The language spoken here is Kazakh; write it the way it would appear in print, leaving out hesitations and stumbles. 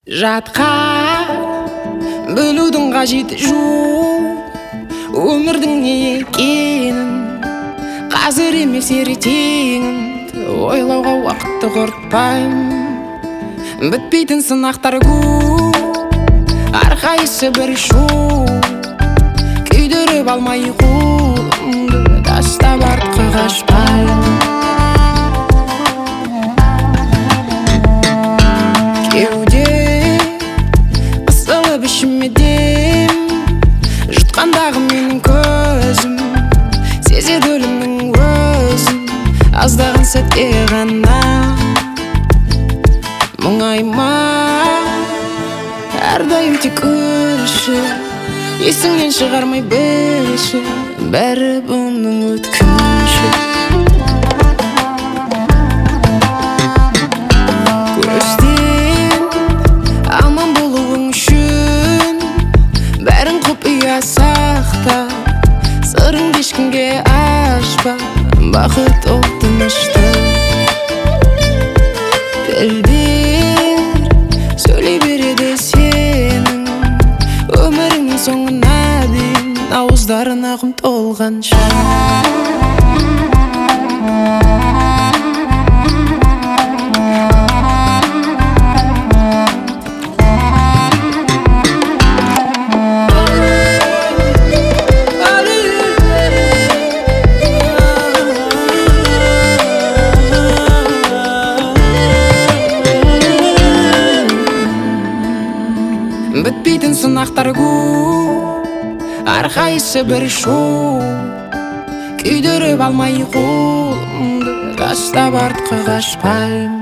жатқа бөлудің қажеті жоқ, өмірдің не екенін қазір емес ертеңін ойлауға уақытты құртпаймын. Бітпейтін сынақтар көп, әрқайсысы бір шоу, күйдіріп алмай қолымды тастап артқа қашпаймын. Жұтқандағы менің көзім сезеді өлімнің өзін, аздаған сәтте ғана мұңайма, әрдайым тек көрші, есіңнен шығармай білші, бәрі бұның өткінші. Сақта, сырың ешкімге ашпа, бақыт ол тынышты. Білдер, сөйлей береді сенің өміріңнің соңына дейін, ауыздарың ағым толғанша. Бітпейтін сынақтар көп, әрқайсысы бір шоу, күйдіріп алмай қолымды тастап артқа қашпаймын.